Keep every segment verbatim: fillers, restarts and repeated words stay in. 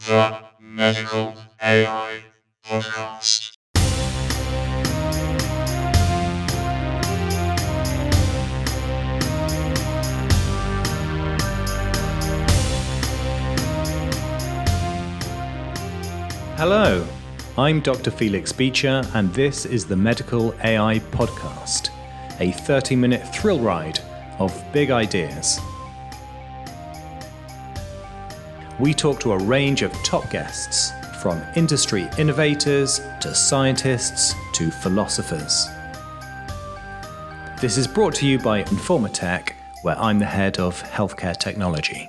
the Medical A I Podcast. Hello, I'm Doctor Felix Beecher, and this is the Medical A I Podcast, a thirty-minute thrill ride of big ideas. We talk to a range of top guests, from industry innovators to scientists to philosophers. This is brought to you by Informatech, where I'm the head of healthcare technology.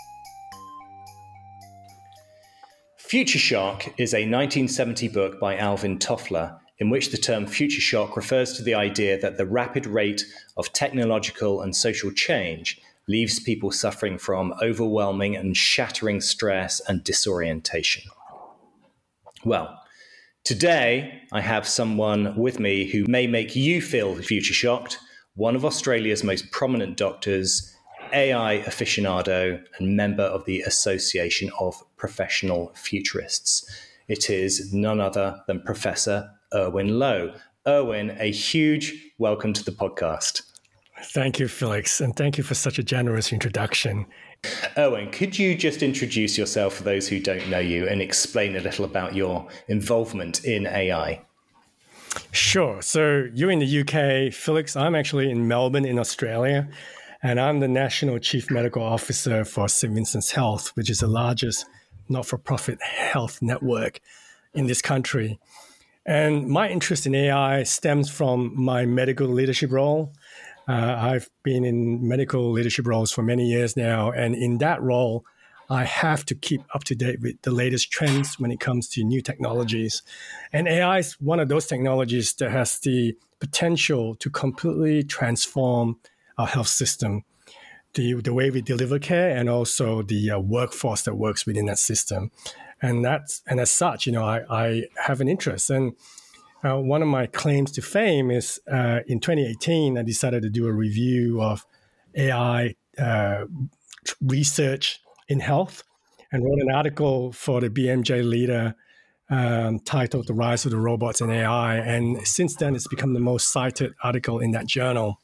Future Shock is a nineteen seventy book by Alvin Toffler, in which the term future shock refers to the idea that the rapid rate of technological and social change leaves people suffering from overwhelming and shattering stress and disorientation. Well, today I have someone with me who may make you feel future shocked, one of Australia's most prominent doctors, A I aficionado and member of the Association of Professional Futurists. It is none other than Professor Erwin Loh. Erwin, a huge welcome to the podcast. Thank you, Felix, and thank you for such a generous introduction. Erwin, could you just introduce yourself for those who don't know you and explain a little about your involvement in A I? Sure. So you're in the U K, Felix. I'm actually in Melbourne in Australia. And I'm the National Chief Medical Officer for Saint Vincent's Health, which is the largest not-for-profit health network in this country. And my interest in A I stems from my medical leadership role. Uh, I've been in medical leadership roles for many years now. And in that role, I have to keep up to date with the latest trends when it comes to new technologies. And A I is one of those technologies that has the potential to completely transform our health system, the the way we deliver care, and also the uh, workforce that works within that system. And that's and as such, you know, I, I have an interest. And uh, one of my claims to fame is uh, in twenty eighteen, I decided to do a review of A I uh, research in health and wrote an article for the B M J Leader um, titled "The Rise of the Robots in A I." And since then, it's become the most cited article in that journal.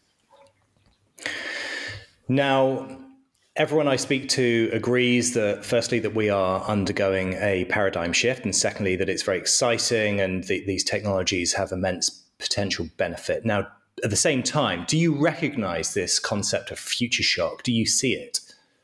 Now, everyone I speak to agrees that, firstly, that we are undergoing a paradigm shift, and secondly, that it's very exciting and the, these technologies have immense potential benefit. Now, at the same time, do you recognize this concept of future shock? Do you see it?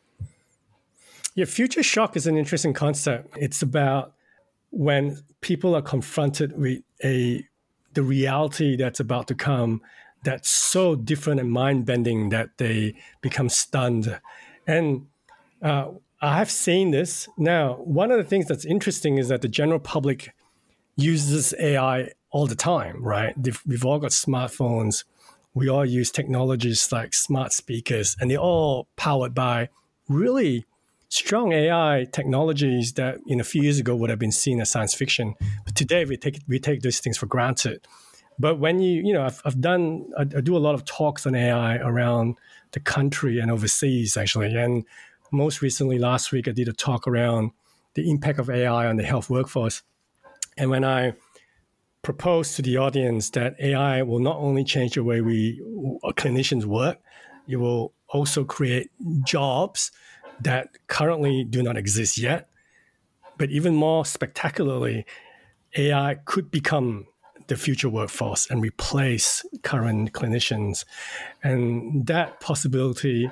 Yeah, future shock is an interesting concept. It's about when people are confronted with a the reality that's about to come that's so different and mind-bending that they become stunned. And uh, I have seen this. Now, one of the things that's interesting is that the general public uses A I all the time, right? We've all got smartphones. We all use technologies like smart speakers, and they're all powered by really strong A I technologies that, you know, a few years ago would have been seen as science fiction. But today we take we take these things for granted. But when you, you know, I've, I've done, I, I do a lot of talks on A I around the country and overseas, actually. And most recently, last week, I did a talk around the impact of A I on the health workforce. And when I proposed to the audience that A I will not only change the way we clinicians work, it will also create jobs that currently do not exist yet. But even more spectacularly, A I could become the future workforce and replace current clinicians. And that possibility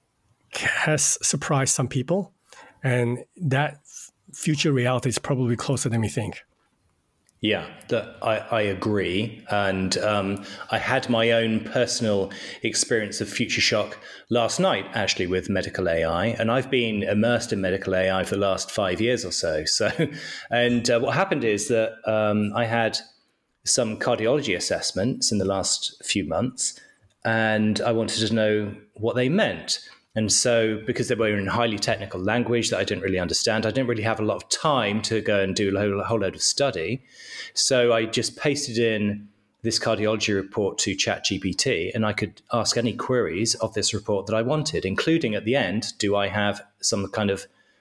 has surprised some people. And that future reality is probably closer than we think. Yeah, that, I, I agree. And um, I had my own personal experience of future shock last night, actually, with medical A I. And I've been immersed in medical A I for the last five years or so. So, and uh, what happened is that um, I had some cardiology assessments in the last few months, and I wanted to know what they meant. And so, because they were in highly technical language that I didn't really understand, I didn't really have a lot of time to go and do a whole, a whole load of study. So I just pasted in this cardiology report to ChatGPT, and I could ask any queries of this report that I wanted, including at the end, do I have some kind of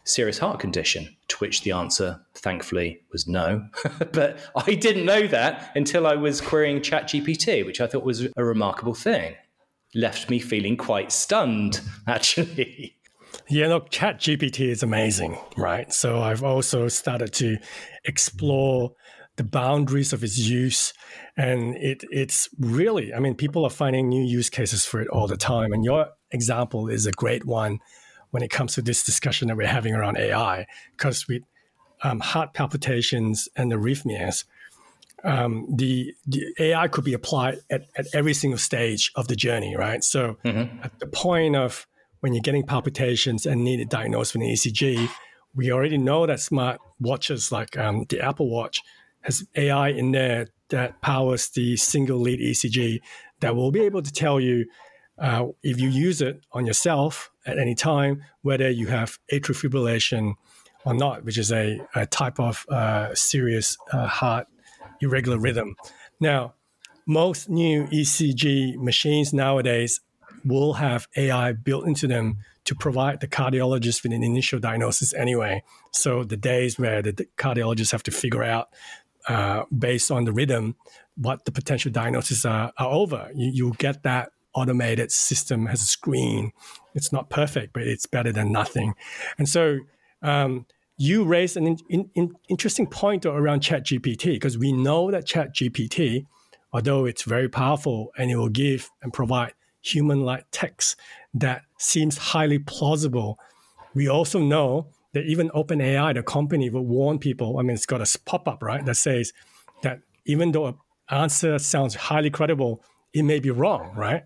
serious heart condition? To which the answer, thankfully, was no. But I didn't know that until I was querying ChatGPT, which I thought was a remarkable thing. Left me feeling quite stunned, actually. Yeah, look, ChatGPT is amazing, right? So I've also started to explore the boundaries of its use. And it it's really, I mean, people are finding new use cases for it all the time. And your example is a great one when it comes to this discussion that we're having around A I, because with um, heart palpitations and arrhythmias, um, the, the A I could be applied at, at every single stage of the journey, right? So mm-hmm. at the point of when you're getting palpitations and need it diagnosed with an E C G, we already know that smart watches like um, the Apple Watch has A I in there that powers the single lead E C G that will be able to tell you uh, if you use it on yourself at any time, whether you have atrial fibrillation or not, which is a, a type of uh, serious uh, heart irregular rhythm. Now, most new E C G machines nowadays will have A I built into them to provide the cardiologist with an initial diagnosis anyway. So the days where the cardiologists have to figure out uh, based on the rhythm what the potential diagnoses are, are over. You, you'll get that automated system as a screen. It's not perfect, but it's better than nothing. And so um, you raised an in, in, interesting point around ChatGPT, because we know that ChatGPT, although it's very powerful and it will give and provide human-like text that seems highly plausible, we also know that even OpenAI, the company, will warn people. I mean, it's got a pop-up, right, that says that even though an answer sounds highly credible, it may be wrong, right?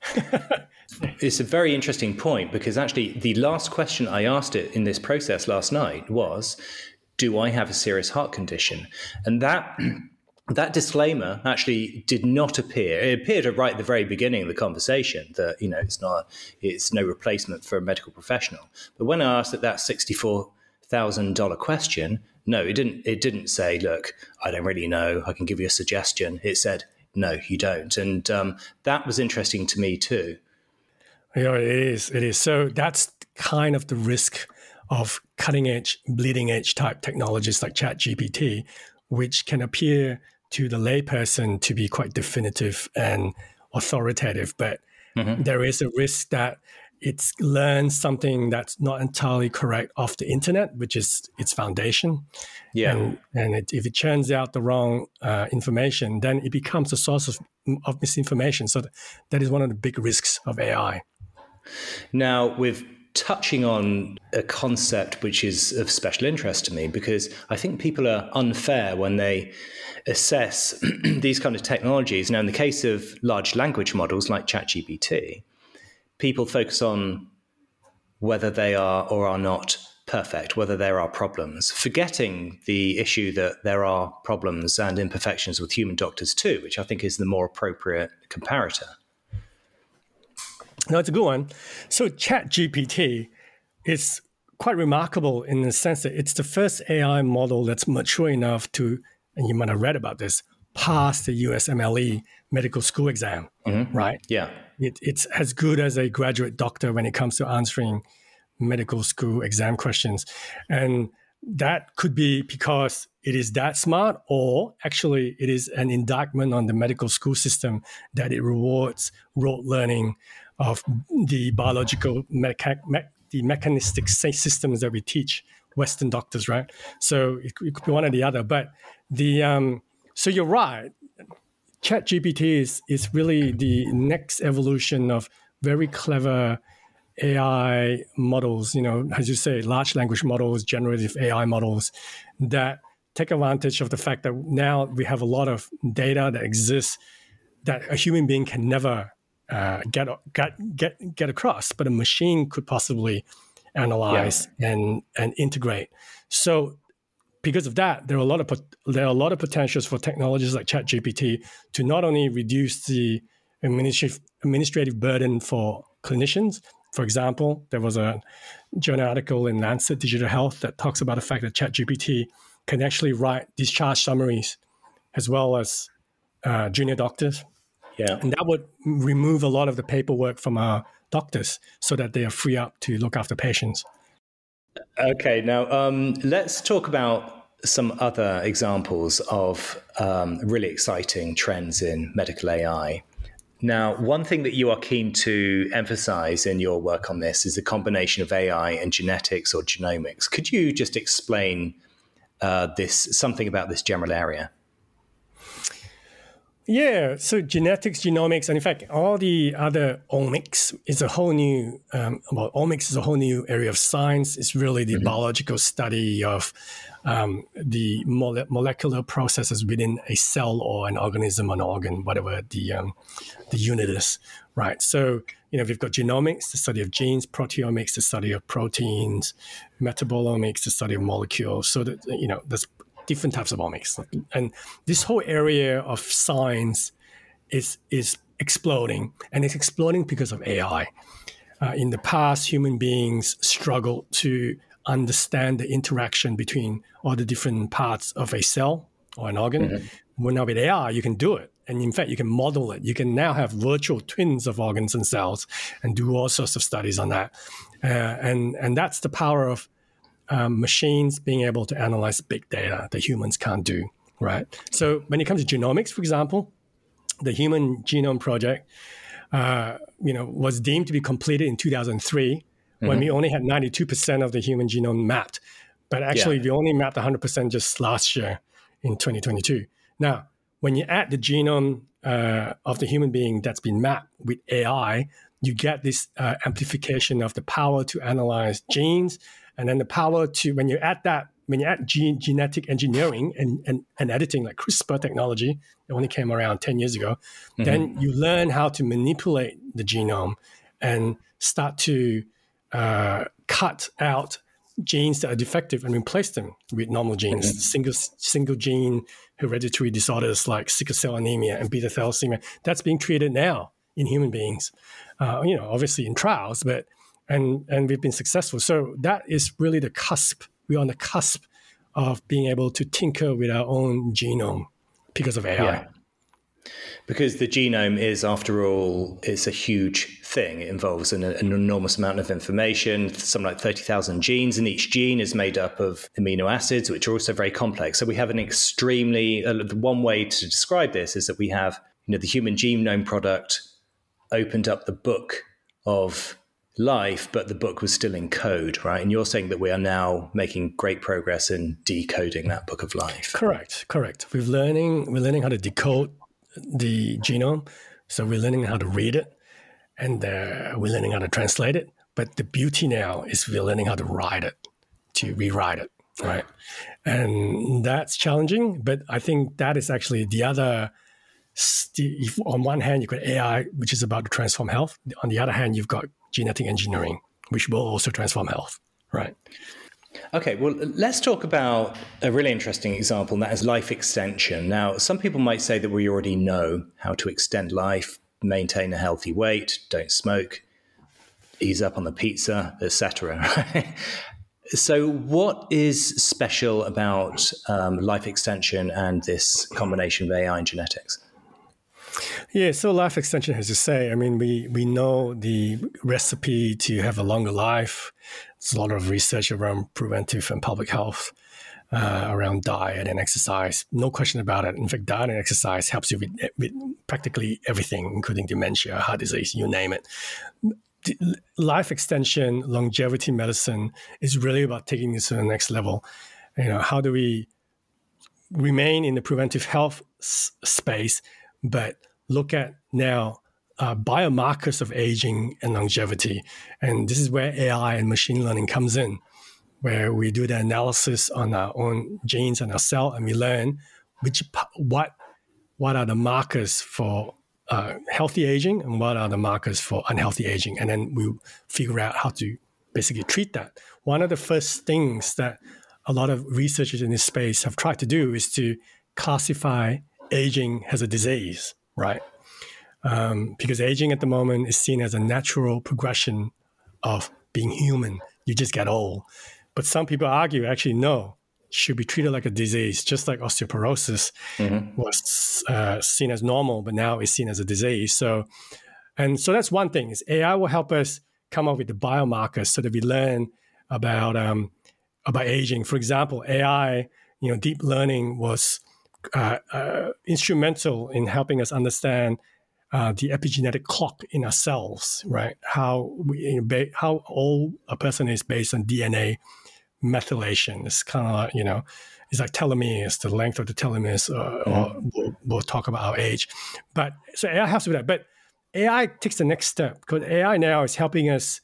It's a very interesting point, because actually the last question I asked it in this process last night was, do I have a serious heart condition? And that that disclaimer actually did not appear. It appeared right at the very beginning of the conversation that, you know, it's not, it's no replacement for a medical professional. But when I asked it that sixty-four thousand dollars question, no, it didn't, it didn't say, look, I don't really know, I can give you a suggestion. It said, no, you don't. And um, that was interesting to me too. Yeah, it is. It is. So that's kind of the risk of cutting edge, bleeding edge type technologies like ChatGPT, which can appear to the layperson to be quite definitive and authoritative. But mm-hmm. there is a risk that it's learned something that's not entirely correct off the internet, which is its foundation. Yeah. And, and it, if it churns out the wrong uh, information, then it becomes a source of, of misinformation. So th- that is one of the big risks of A I. Now, with touching on a concept which is of special interest to me, because I think people are unfair when they assess these kind of technologies. Now, in the case of large language models like ChatGPT, people focus on whether they are or are not perfect, whether there are problems, forgetting the issue that there are problems and imperfections with human doctors too, which I think is the more appropriate comparator. No, it's a good one. So ChatGPT is quite remarkable in the sense that it's the first A I model that's mature enough to, and you might have read about this, pass the U S M L E medical school exam, mm-hmm. right? Yeah. It, it's as good as a graduate doctor when it comes to answering medical school exam questions. And that could be because it is that smart, or actually it is an indictment on the medical school system that it rewards rote learning of the biological, mecha- me- the mechanistic systems that we teach Western doctors, right? So it, it could be one or the other. But the um, so you're right. ChatGPT is is really the next evolution of very clever A I models. You know, as you say, large language models, generative A I models that take advantage of the fact that now we have a lot of data that exists that a human being can never Uh, get get get get across, but a machine could possibly analyze yeah. and and integrate. So, because of that, there are a lot of there are a lot of potentials for technologies like ChatGPT to not only reduce the administrative administrative burden for clinicians. For example, there was a journal article in Lancet Digital Health that talks about the fact that ChatGPT can actually write discharge summaries as well as uh, junior doctors. Yeah. And that would remove a lot of the paperwork from our doctors so that they are free up to look after patients. Okay, now um, let's talk about some other examples of um, really exciting trends in medical A I. Now, one thing that you are keen to emphasize in your work on this is the combination of A I and genetics or genomics. Could you just explain uh, this something about this general area? Yeah, so genetics, genomics, and in fact, all the other omics is a whole new, um, well, omics is a whole new area of science. It's really the mm-hmm. biological study of um, the mole- molecular processes within a cell or an organism, an organ, whatever the um, the unit is, right? So, you know, we've got genomics, the study of genes, proteomics, the study of proteins, metabolomics, the study of molecules. So that, you know, there's different types of omics. And this whole area of science is is exploding, and it's exploding because of A I. Uh, in the past, human beings struggled to understand the interaction between all the different parts of a cell or an organ. Mm-hmm. Well, now with A I, you can do it. And in fact, you can model it. You can now have virtual twins of organs and cells and do all sorts of studies on that. Uh, and, and that's the power of Um, machines being able to analyze big data that humans can't do, right? So when it comes to genomics, for example, the Human Genome Project, uh, you know, was deemed to be completed in two thousand three mm-hmm. when we only had ninety-two percent of the human genome mapped. But actually, yeah. we only mapped one hundred percent just last year in twenty twenty-two. Now, when you add the genome uh, of the human being that's been mapped with A I, you get this uh, amplification of the power to analyze genes. And then the power to, when you add that, when you add gene, genetic engineering and, and, and editing, like CRISPR technology, it only came around ten years ago, mm-hmm. then you learn how to manipulate the genome and start to uh, cut out genes that are defective and replace them with normal genes. Mm-hmm. Single single gene hereditary disorders like sickle cell anemia and beta thalassemia, that's being treated now in human beings, uh, you know, obviously in trials, but And and we've been successful. So that is really the cusp. We're on the cusp of being able to tinker with our own genome because of A I. Yeah. Because the genome is, after all, it's a huge thing. It involves an, an enormous amount of information, something like thirty thousand genes, and each gene is made up of amino acids, which are also very complex. So we have an extremely, uh, one way to describe this is that we have, you know, the Human Genome Product opened up the book of life, but the book was still in code, right? And you're saying that we are now making great progress in decoding that book of life. Correct, correct. We're learning, we're learning how to decode the genome. So we're learning how to read it, and uh, we're learning how to translate it. But the beauty now is we're learning how to write it, to rewrite it, right? And that's challenging, but I think that is actually the other. If on one hand, you've got A I, which is about to transform health. On the other hand, you've got genetic engineering, which will also transform health, right? Okay, well, let's talk about a really interesting example, and that is life extension. Now, some people might say that we already know how to extend life, maintain a healthy weight, don't smoke, ease up on the pizza, et cetera. So what is special about um, life extension and this combination of A I and genetics? Yeah, so life extension has to say, I mean, we, we know the recipe to have a longer life. There's a lot of research around preventive and public health, uh, around diet and exercise. No question about it. In fact, diet and exercise helps you with, with practically everything, including dementia, heart disease, you name it. Life extension, longevity medicine is really about taking this to the next level. You know, how do we remain in the preventive health s- space, but look at now uh, biomarkers of aging and longevity. And this is where A I and machine learning comes in, where we do the analysis on our own genes and our cell, and we learn which what what are the markers for uh, healthy aging and what are the markers for unhealthy aging. And then we figure out how to basically treat that. One of the first things that a lot of researchers in this space have tried to do is to classify aging as a disease, right? Um, because aging at the moment is seen as a natural progression of being human. You just get old. But some people argue, actually, no, it should be treated like a disease, just like osteoporosis mm-hmm. was uh, seen as normal, but now is seen as a disease. So, and so that's one thing, is A I will help us come up with the biomarkers so that we learn about um, about aging. For example, A I, you know, deep learning was uh, uh, instrumental in helping us understand uh, the epigenetic clock in our cells, right? How we, you know, ba- how old a person is based on D N A methylation. It's kind of like, you know, it's like telomeres, the length of the telomeres, uh, mm-hmm. or we'll, we'll talk about our age. But so A I helps with that. But A I takes the next step, because A I now is helping us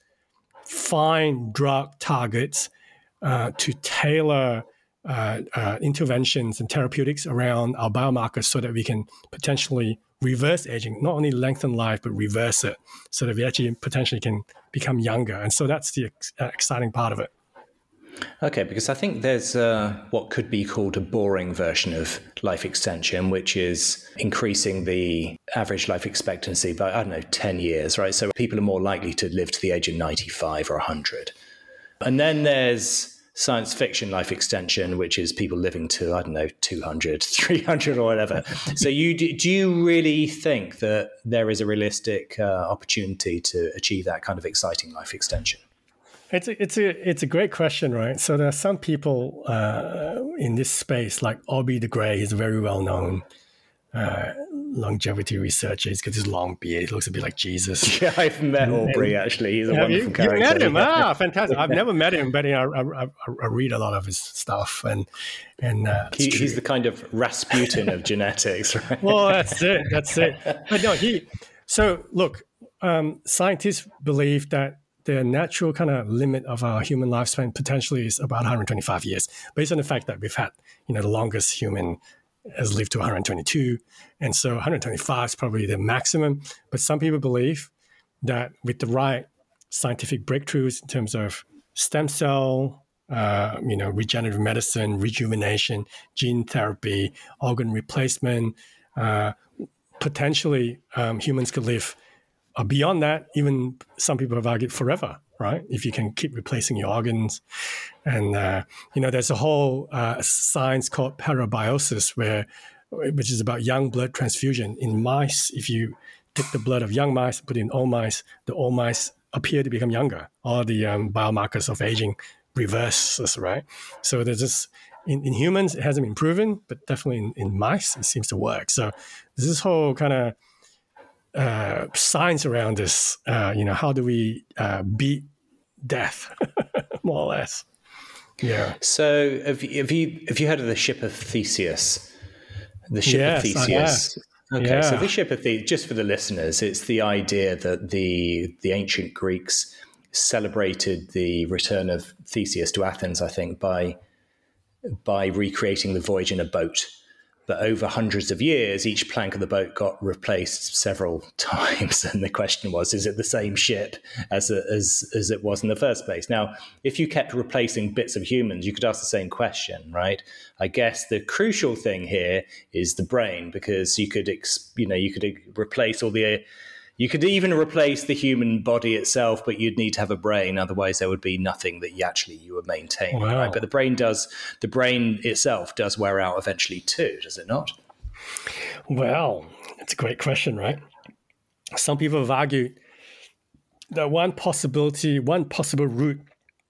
find drug targets uh, to tailor uh, uh, interventions and therapeutics around our biomarkers so that we can potentially reverse aging, not only lengthen life, but reverse it so that we actually potentially can become younger. And so that's the ex- uh, exciting part of it. Okay, because I think there's uh, what could be called a boring version of life extension, which is increasing the average life expectancy by, I don't know, ten years, right? So people are more likely to live to the age of ninety-five or one hundred. And then there's science fiction life extension, which is people living to, I don't know, two hundred, three hundred or whatever. So you do you really think that there is a realistic uh, opportunity to achieve that kind of exciting life extension? It's a, it's a it's a great question, right? So there are some people uh, in this space, like Aubrey de Grey, is a very well known uh, longevity researcher. He's got this long beard; he looks a bit like Jesus. Yeah, I've met Aubrey actually. He's a Have wonderful you, character. You met him? Yeah. Ah, fantastic! I've never met him, but you know, I, I, I read a lot of his stuff, and and uh, he, he's the kind of Rasputin of genetics, right? Well, that's it. That's it. But no, he. So look, um, scientists believe that the natural kind of limit of our human lifespan potentially is about one hundred twenty-five years, based on the fact that we've had, you know, the longest human has lived to one hundred twenty-two. And so one hundred twenty-five is probably the maximum. But some people believe that with the right scientific breakthroughs in terms of stem cell, uh, you know, regenerative medicine, rejuvenation, gene therapy, organ replacement, uh, potentially um, humans could live Uh, beyond that, even some people have argued forever, right? If you can keep replacing your organs. And, uh, you know, there's a whole uh, science called parabiosis, where, which is about young blood transfusion. In mice, if you take the blood of young mice, put it in old mice, the old mice appear to become younger. All the um, biomarkers of aging reverses, right? So there's this, in, in humans, it hasn't been proven, but definitely in, in mice, it seems to work. So there's this whole kind of Uh, science around this, uh, you know, how do we uh, beat death, more or less? Yeah. So, have you, have you have you heard of the ship of Theseus? The ship yes, of Theseus. Okay, yeah. so the ship of Theseus, just for the listeners, it's the idea that the the ancient Greeks celebrated the return of Theseus to Athens, I think, by by recreating the voyage in a boat. But over hundreds of years, each plank of the boat got replaced several times. And the question was, is it the same ship as, as, as it was in the first place? Now, if you kept replacing bits of humans, you could ask the same question, right? I guess the crucial thing here is the brain, because you could, you know, you could replace all the... You could even replace the human body itself, but you'd need to have a brain. Otherwise, there would be nothing that you actually you were maintaining. Wow. Right? But the brain does. The brain itself does wear out eventually too, does it not? Well, it's a great question, right? Some people have argued that one possibility, one possible route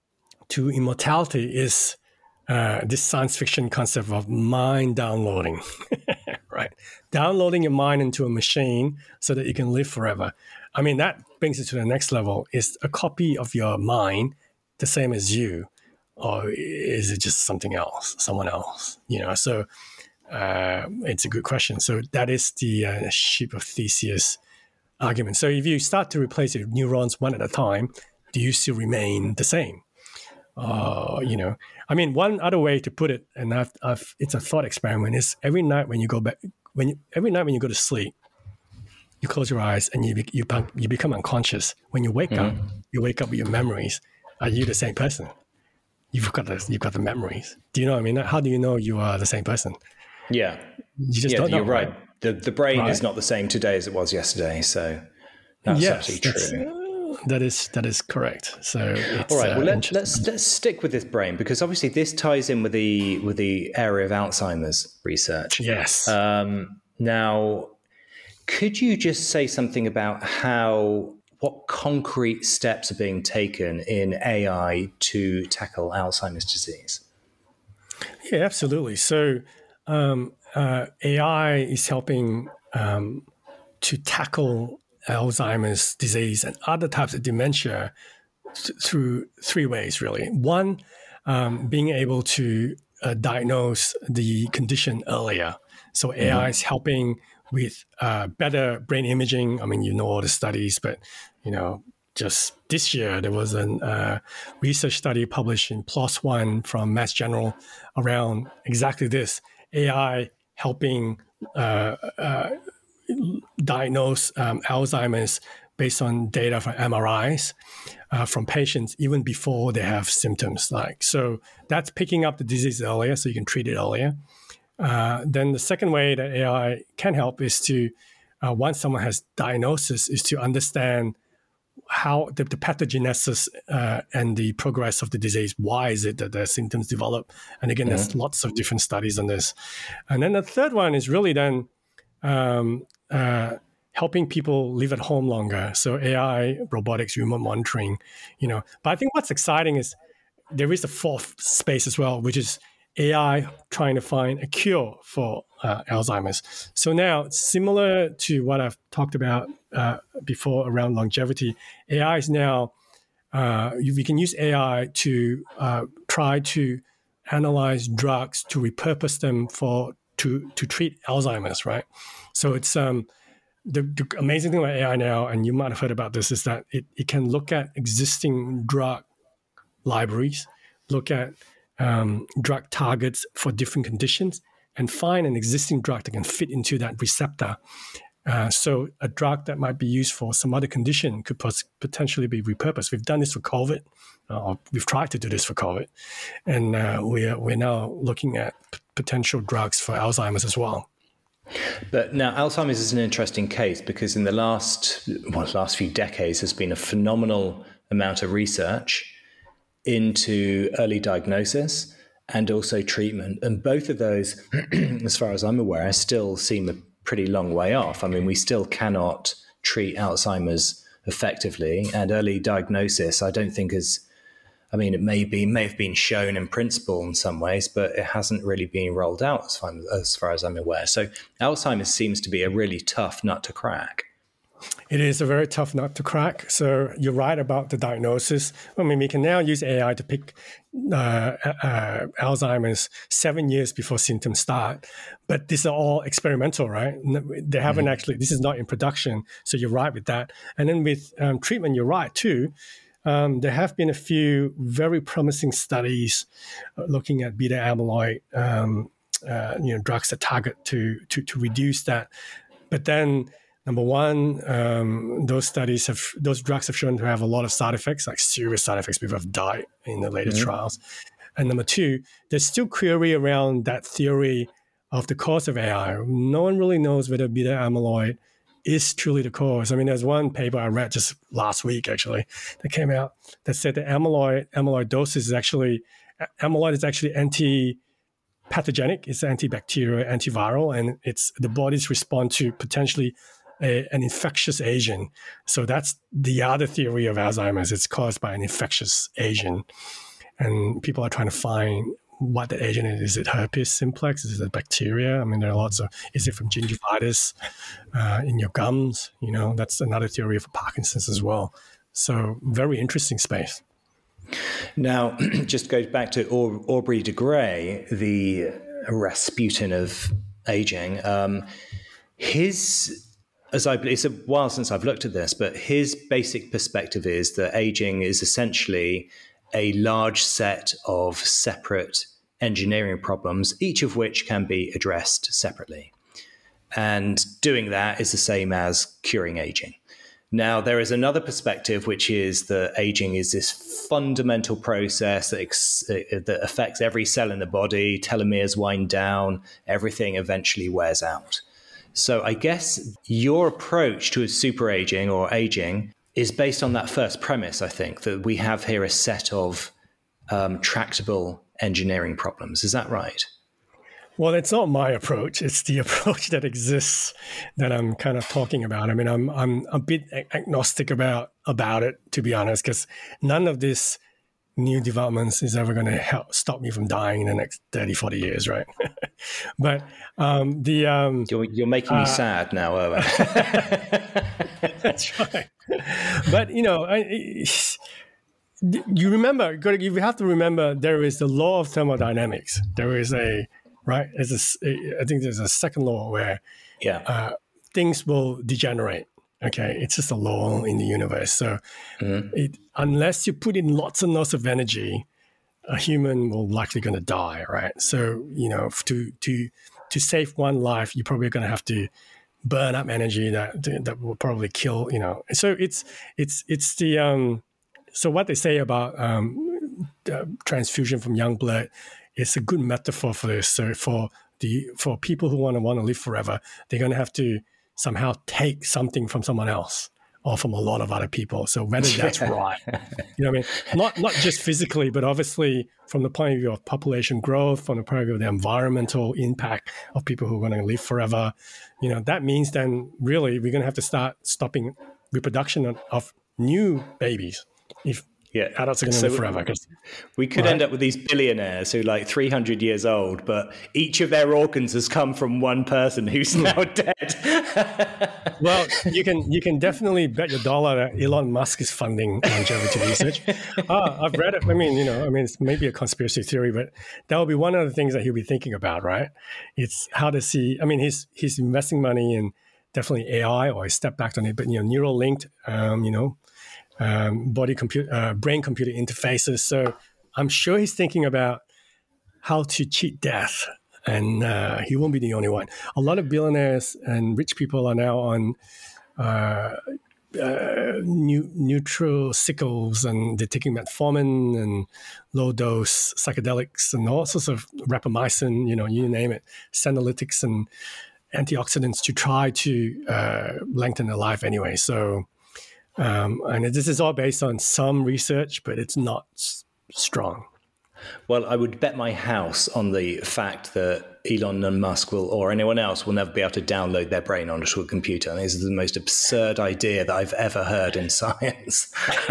to immortality is uh, this science fiction concept of mind downloading. Right. Downloading your mind into a machine so that you can live forever. I mean, that brings it to the next level. Is a copy of your mind the same as you, or is it just something else, someone else? You know, so uh, it's a good question. So that is the uh, ship of Theseus argument. So if you start to replace your neurons one at a time, do you still remain the same? Uh, you know, I mean, one other way to put it, and I've, I've, it's a thought experiment, is every night when you go back, when you, every night when you go to sleep, you close your eyes and you be, you, you become unconscious. When you wake mm-hmm. up, you wake up with your memories. Are you the same person? You've got the, you've got the memories. Do you know what I mean? How do you know you are the same person? Yeah, you just yeah, don't know. You're right. right. The the brain right? is not the same today as it was yesterday. So that's yes, absolutely that's, true. That is that is correct. So it's, all right. Well, uh, let, let's let's stick with this brain, because obviously this ties in with the with the area of Alzheimer's research. Yes. Um, now, could you just say something about how what concrete steps are being taken in A I to tackle Alzheimer's disease? Yeah, absolutely. So um, uh, A I is helping um, to tackle Alzheimer's disease and other types of dementia th- through three ways, really. One, um, being able to uh, diagnose the condition earlier. So A I is helping with uh, better brain imaging. I mean, you know all the studies, but, you know, just this year, there was a uh, research study published in PLOS ONE from Mass General around exactly this, A I helping uh, uh, diagnose um, Alzheimer's based on data from M R Is uh, from patients even before they have symptoms. Like so, that's picking up the disease earlier, so you can treat it earlier. Uh, then the second way that A I can help is to, uh, once someone has diagnosis, is to understand how the, the pathogenesis uh, and the progress of the disease. Why is it that the symptoms develop? And again, there's lots of different studies on this. And then the third one is really then um, uh, helping people live at home longer. So A I, robotics, remote monitoring, you know. But I think what's exciting is there is a fourth space as well, which is A I trying to find a cure for uh, Alzheimer's. So now, similar to what I've talked about uh, before around longevity, A I is now, uh, we can use A I to uh, try to analyze drugs to repurpose them for to to treat Alzheimer's, right? So it's um, the, the amazing thing about A I now, and you might have heard about this, is that it, it can look at existing drug libraries, look at Um, drug targets for different conditions, and find an existing drug that can fit into that receptor. Uh, so a drug that might be used for some other condition could pos- potentially be repurposed. We've done this for COVID, uh, or we've tried to do this for COVID, and uh, we're we're now looking at p- potential drugs for Alzheimer's as well. But now Alzheimer's is an interesting case because in the last well, last few decades, there's been a phenomenal amount of research into early diagnosis and also treatment. And both of those, as far as I'm aware, still seem a pretty long way off. I mean, we still cannot treat Alzheimer's effectively, and early diagnosis, I don't think is, I mean, it may be, may have been shown in principle in some ways, but it hasn't really been rolled out as far as, far as I'm aware. So Alzheimer's seems to be a really tough nut to crack. It is a very tough nut to crack. So you're right about the diagnosis. I mean, we can now use A I to pick uh, uh, Alzheimer's seven years before symptoms start. But these are all experimental, right? They haven't mm-hmm. actually, this is not in production. So you're right with that. And then with um, treatment, you're right too. Um, there have been a few very promising studies looking at beta amyloid, um, uh, you know, drugs that target to, to, to reduce that. But then, number one, um, those studies have, those drugs have shown to have a lot of side effects, like serious side effects. People have died in the latest mm-hmm. trials. And number two, there's still query around that theory of the cause of A I. No one really knows whether beta amyloid is truly the cause. I mean, there's one paper I read just last week, actually, that came out that said that amyloid, amyloidosis is actually, amyloid is actually anti pathogenic, it's antibacterial, antiviral, and it's the body's response to potentially A, an infectious agent. So that's the other theory of Alzheimer's. It's caused by an infectious agent. And people are trying to find what the agent is. Is it herpes simplex? Is it bacteria? I mean, there are lots of, is it from gingivitis uh, in your gums? You know, that's another theory for Parkinson's as well. So very interesting space. Now, just goes back to Aub- Aubrey de Grey, the Rasputin of aging. Um, his... As I, it's a while since I've looked at this, but his basic perspective is that aging is essentially a large set of separate engineering problems, each of which can be addressed separately. And doing that is the same as curing aging. Now, there is another perspective, which is that aging is this fundamental process that, ex- that affects every cell in the body, telomeres wind down, everything eventually wears out. So I guess your approach to super aging or aging is based on that first premise, I think, that we have here a set of um, tractable engineering problems. Is that right? Well, it's not my approach. It's the approach that exists that I'm kind of talking about. I mean, I'm I'm a bit agnostic about about it, to be honest, because none of this new developments is ever going to help stop me from dying in the next thirty, forty years, right? But um, the... Um, you're, you're making me uh, sad now, Erwin. That's right. But, you know, I, you remember, you have to remember there is the law of thermodynamics. There is a, right? There's a, I think there's a second law where yeah. uh, things will degenerate. Okay, it's just a law in the universe. So mm-hmm. it, unless you put in lots and lots of energy, a human will likely going to die, right? So, you know, to to to save one life, you're probably going to have to burn up energy that that will probably kill, you know. So it's it's it's the um. So what they say about um, uh, transfusion from young blood is a good metaphor for this. So for the for people who want to want to live forever, they're going to have to somehow take something from someone else or from a lot of other people. So whether that's right, you know what I mean? Not not just physically, but obviously from the point of view of population growth, from the point of view of the environmental impact of people who are going to live forever, you know, that means then really we're going to have to start stopping reproduction of, of new babies if yeah. adults are going to so live forever. We could right? end up with these billionaires who are like three hundred years old, but each of their organs has come from one person who's now dead. Well, you can you can definitely bet your dollar that Elon Musk is funding longevity research. Ah, I've read it. I mean, you know, I mean, it's maybe a conspiracy theory, but that will be one of the things that he'll be thinking about, right? It's how does he, I mean, he's he's investing money in definitely A I, or he stepped back on it, but, you know, neural linked, um, you know, um, body computer, uh, brain computer interfaces. So I'm sure he's thinking about how to cheat death. And uh, he won't be the only one. A lot of billionaires and rich people are now on uh, uh, new, neutral sickles, and they're taking metformin and low dose psychedelics and all sorts of rapamycin, you know, you name it, senolytics and antioxidants to try to uh, lengthen their life anyway. So, um, and this is all based on some research, but it's not s- strong. Well, I would bet my house on the fact that Elon and Musk will, or anyone else, will never be able to download their brain onto a computer. And this is the most absurd idea that I've ever heard in science.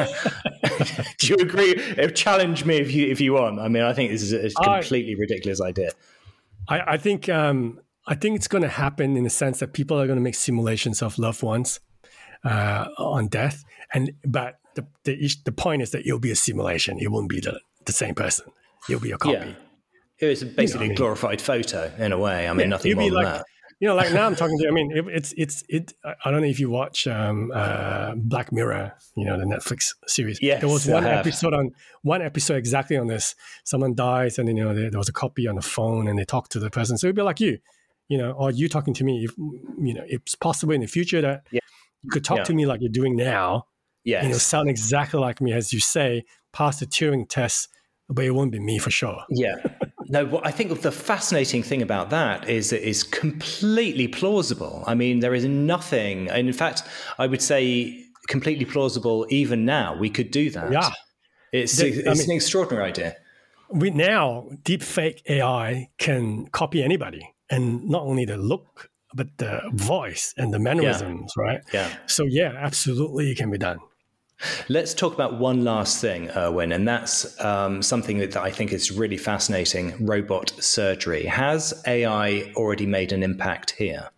Do you agree? Challenge me if you if you want. I mean, I think this is a completely I, ridiculous idea. I, I think um, I think it's going to happen in the sense that people are going to make simulations of loved ones uh, on death, and but the, the the point is that it'll be a simulation. It won't be the the same person. You'll be a copy. Yeah. It was basically you know, I mean, a glorified photo in a way. I mean, yeah, nothing more than like, that. You know, like now I'm talking to you. I mean, it, it's, it's, it, I don't know if you watch um, uh, Black Mirror, you know, the Netflix series. Yes, there was one episode on, one episode exactly on this. Someone dies and, you know, there, there was a copy on the phone and they talk to the person. So it'd be like you, you know, or you talking to me. If, you know, it's possible in the future that yeah. you could talk yeah. to me like you're doing now. Yes. And it'll sound exactly like me, as you say, pass the Turing test, but it won't be me for sure. Yeah. No, what I think the fascinating thing about that is it is completely plausible. I mean, there is nothing, and in fact, I would say completely plausible even now. We could do that. Yeah. It's, the, it's I mean, an extraordinary idea. We now, deepfake A I can copy anybody, and not only the look, but the voice and the mannerisms, yeah. right? Yeah. So yeah, absolutely it can be done. Let's talk about one last thing, Erwin, and that's um, something that I think is really fascinating, robot surgery. Has A I already made an impact here?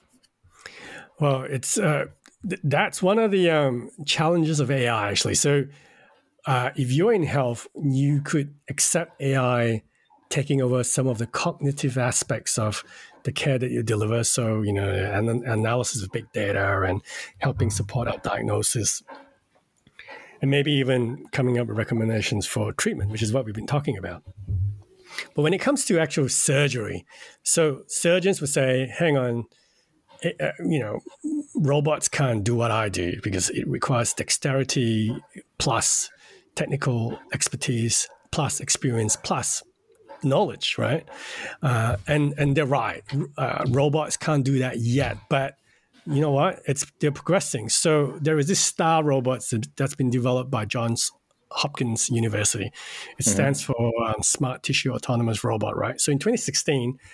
Well, it's uh, th- that's one of the um, challenges of A I, actually. So uh, if you're in health, you could accept A I taking over some of the cognitive aspects of the care that you deliver. So, you know, an analysis of big data and helping support our diagnosis. And maybe even coming up with recommendations for treatment, which is what we've been talking about. But when it comes to actual surgery, so surgeons would say, hang on, it, uh, you know, robots can't do what I do because it requires dexterity plus technical expertise plus experience plus knowledge, right? Uh, and, and they're right. Uh, robots can't do that yet, but you know what? It's they're progressing. So there is this STAR robot that's been developed by Johns Hopkins University. It stands mm-hmm. for um, Smart Tissue Autonomous Robot, right? So in twenty sixteen,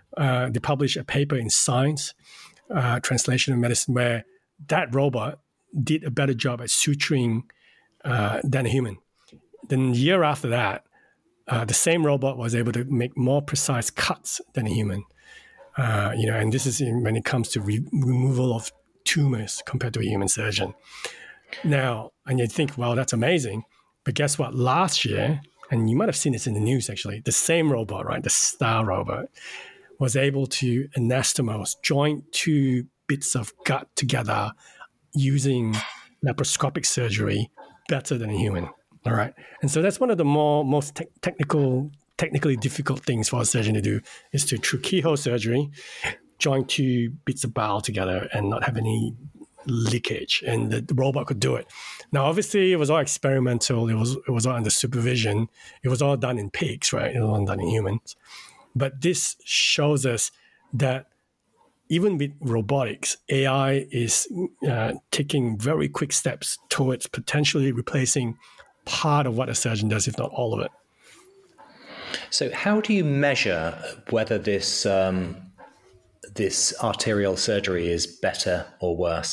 uh, they published a paper in Science, uh, Translation of Medicine, where that robot did a better job at suturing uh, than a human. Then the year after that, uh, the same robot was able to make more precise cuts than a human. Uh, you know, and this is in, when it comes to re- removal of tumors compared to a human surgeon. Now, and you think, well, that's amazing. But guess what? Last year, and you might have seen this in the news actually, the same robot, right, the STAR robot, was able to anastomose, join two bits of gut together using laparoscopic surgery better than a human. All right. And so that's one of the more most te- technical, technically difficult things for a surgeon to do is to, through keyhole surgery, join two bits of bowel together and not have any leakage. And the, the robot could do it. Now, obviously, it was all experimental. It was it was all under supervision. It was all done in pigs, right? It wasn't done in humans. But this shows us that even with robotics, A I is uh, taking very quick steps towards potentially replacing part of what a surgeon does, if not all of it. So how do you measure whether this um, this arterial surgery is better or worse?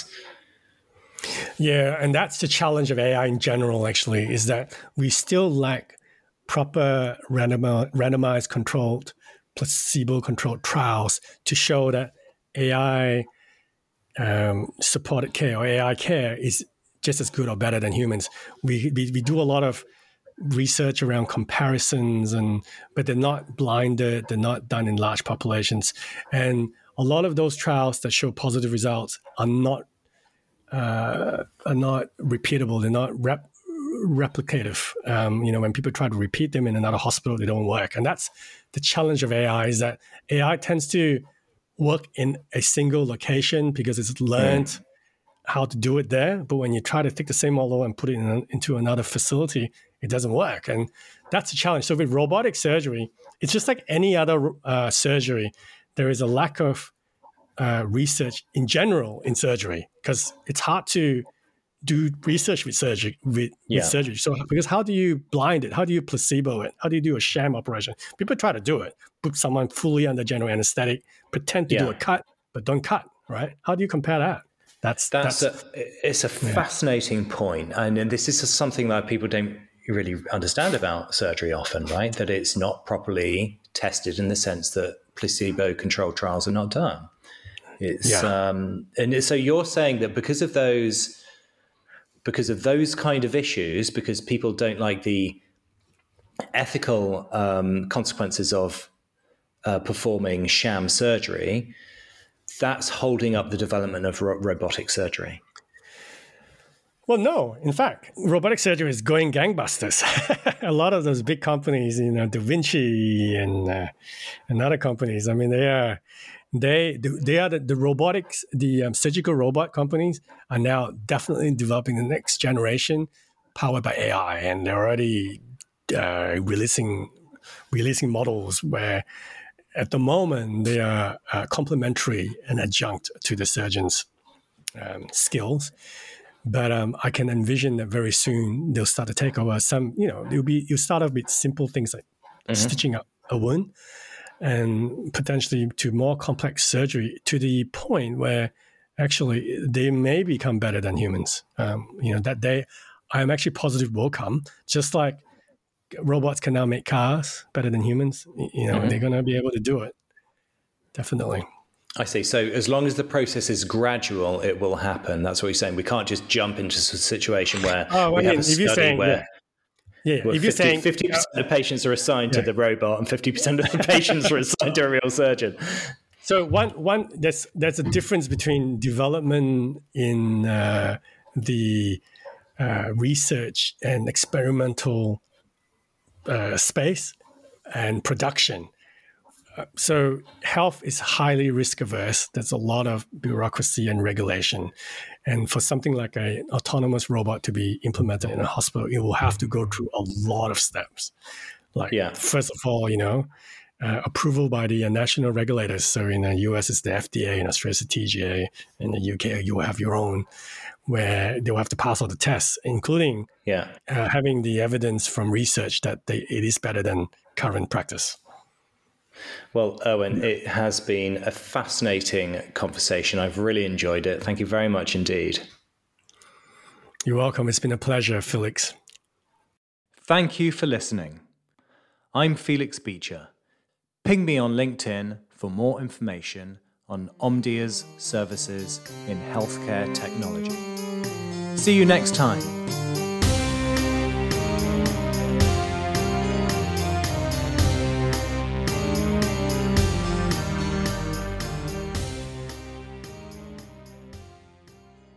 Yeah, and that's the challenge of A I in general, actually, is that we still lack proper randomi- randomized controlled, placebo-controlled trials to show that A I um, supported care or A I care is just as good or better than humans. We, we we do a lot of research around comparisons, and but they're not blinded, they're not done in large populations. And a lot of those trials that show positive results are not uh, are not repeatable, they're not rep, replicative. Um, you know, when people try to repeat them in another hospital, they don't work. And that's the challenge of A I, is that A I tends to work in a single location because it's learned mm. how to do it there. But when you try to take the same model and put it in a, into another facility, it doesn't work. And that's a challenge. So with robotic surgery, it's just like any other uh, surgery. There is a lack of uh, research in general in surgery because it's hard to do research with surgery. With, yeah. with surgery. So because how do you blind it? How do you placebo it? How do you do a sham operation? People try to do it. Put someone fully under general anesthetic, pretend to yeah. do a cut, but don't cut, right? How do you compare that? That's that's, that's a, it's a yeah. fascinating point. And, and this is something that people don't really understand about surgery often, right? That it's not properly tested in the sense that placebo-controlled trials are not done. It's yeah. um, and so you're saying that because of those, because of those kind of issues, because people don't like the ethical um, consequences of uh, performing sham surgery, that's holding up the development of ro- robotic surgery. Well, no. In fact, robotic surgery is going gangbusters. A lot of those big companies, you know, Da Vinci and uh, and other companies. I mean, they are they they are the, the robotics, the um, surgical robot companies are now definitely developing the next generation, powered by A I, and they're already uh, releasing releasing models where, at the moment, they are uh, complementary and adjunct to the surgeon's um, skills. But um, I can envision that very soon they'll start to take over some, you know, it'll be, you'll start off with simple things like mm-hmm. stitching up a wound and potentially to more complex surgery to the point where actually they may become better than humans. Um, you know, that day I'm actually positive will come, just like robots can now make cars better than humans. You know, mm-hmm. they're going to be able to do it. Definitely. I see. So as long as the process is gradual, it will happen. That's what you're saying. We can't just jump into a situation where oh, we I mean, have a study saying, where, yeah. Yeah, where if you're fifty, saying fifty percent uh, of patients are assigned yeah. to the robot and fifty percent of the patients are assigned to a real surgeon. So one, one there's, there's a difference between development in uh, the uh, research and experimental uh, space and production. So health is highly risk averse. There's a lot of bureaucracy and regulation. And for something like an autonomous robot to be implemented in a hospital, it will have to go through a lot of steps. Like, yeah. first of all, you know, uh, approval by the uh, national regulators. So in the U S, it's the F D A, in Australia, it's the T G A. In the U K, you will have your own, where they will have to pass all the tests, including yeah. uh, having the evidence from research that they, it is better than current practice. Well, Erwin, it has been a fascinating conversation. I've really enjoyed it. Thank you very much indeed. You're welcome. It's been a pleasure, Felix. Thank you for listening. I'm Felix Beecher. Ping me on LinkedIn for more information on Omdia's services in healthcare technology. See you next time.